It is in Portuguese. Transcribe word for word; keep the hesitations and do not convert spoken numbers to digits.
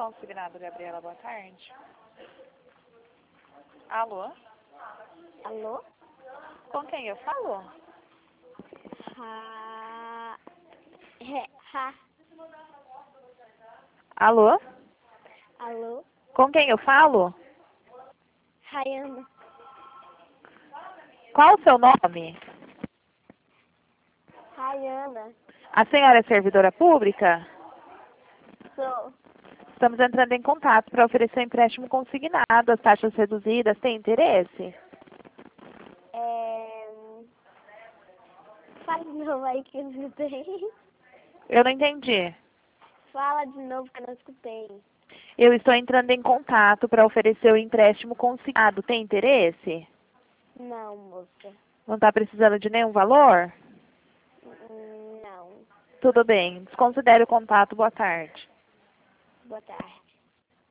consignado, Gabriela, boa tarde. Alô? Alô? Com quem eu falo? Ha... Re... Ha... Alô? Alô? Com quem eu falo? Rayana. Qual o seu nome? Rayana. A senhora é servidora pública? Sou. Estamos entrando em contato para oferecer um empréstimo consignado, as taxas reduzidas. Tem interesse? É... Fala de novo aí que eu não escutei. Eu não entendi. Fala de novo que eu não escutei. Eu estou entrando em contato para oferecer o empréstimo consignado. Tem interesse? Não, moça. Não está precisando de nenhum valor? Hum, Não. Tudo bem. Desconsidere o contato. Boa tarde. Boa tarde.